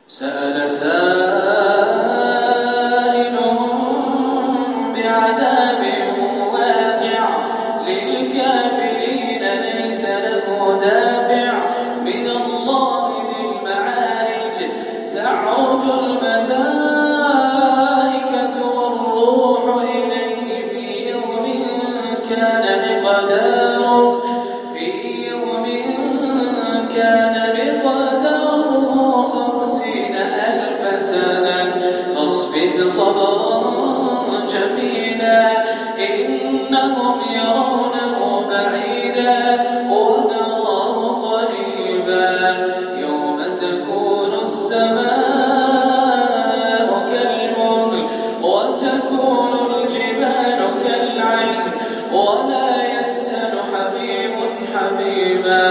سأل سائل بعذاب واقع للكافرين ليس له دافع من الله ذي المعارج تعرج الملائكة والروح إليه في يوم كان مقداره 50,000 سنة فاصبر صبرا جميلا إنهم يرونه بعيدا ونراه قريبا يوم تكون السماء كالمهل وتكون الجبال كالعهن ولا يسأل حميم حميما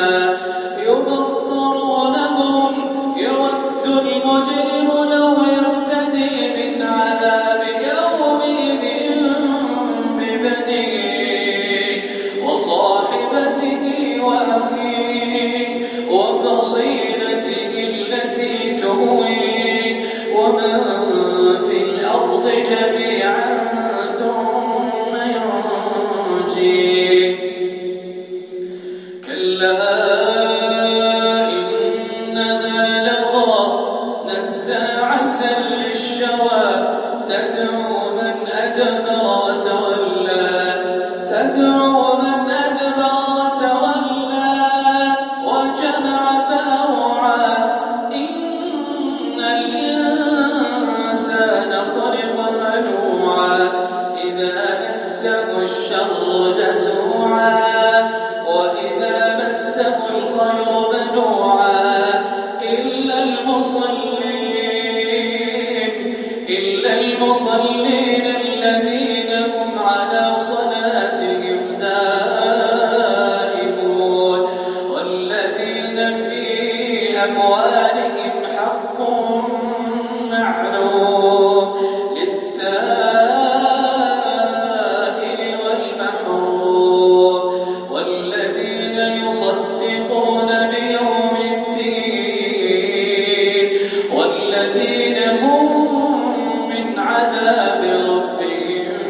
يبصرونهم يود المجرم لو يفتدي من عذاب يومئذ ببنيه وصاحبته وأخيه وفصيلته التي تؤويه ومن في الأرض جميعا ثم ينجيه كلا نزاعة للشوى تدعو من أدبر وتولى وجمع فأوعى إن الإنسان خلق هلوعا إذا مسه الشر جزوعا وإذا مسه الخير منوعا إلا المصلين الذين هم على صلاتهم دائمون والذين في أموالهم حق معلوم للسائل والمحروم والذين يصدقون بيوم الدين والذين هم من عذاب ربهم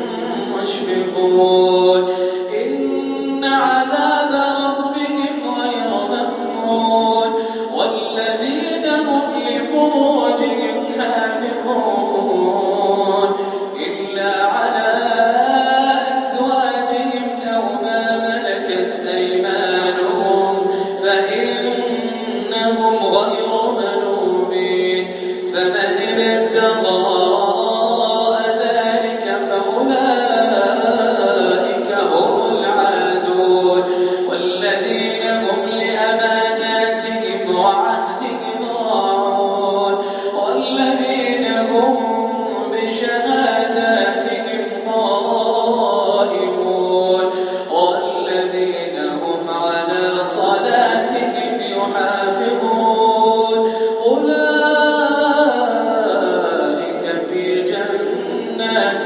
مشفقون إن عذاب ربهم غير مأمون والذين هم لفروجهم حافظون إلا على أزواجهم أو ما ملكت أيمانهم فإنهم غير ملومين فمن ابتغى وراء ذلك فأولئك هم العادون والذين هم لأماناتهم وعهدهم راعون والذين هم بشهاداتهم قائمون والذين هم على صلاتهم يحافظون أولئك في جنات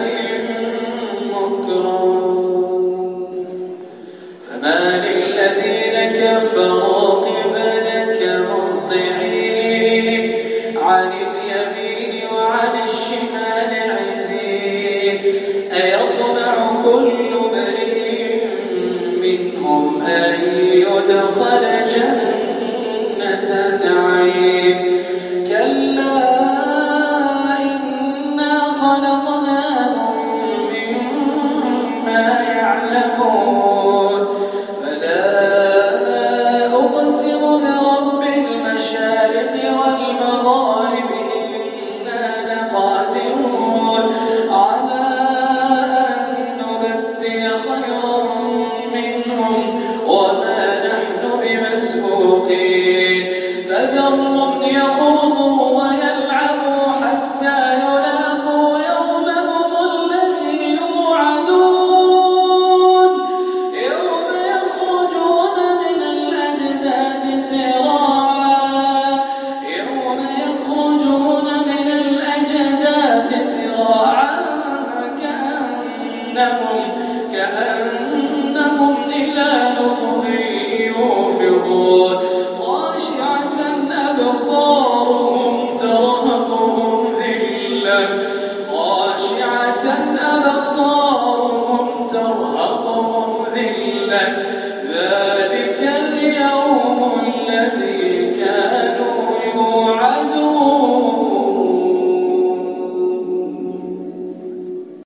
مكرمون فما للذين كفروا قبلك مهطعين عن اليمين وعن الشمال عزين أيطمع كل امرئ منهم أن يدخل جنة نعيم كلا إنا خلقناهم مما يعلمون فلا أقسم برب المشارق والمغارب أبصارهم ترهقهم ذلة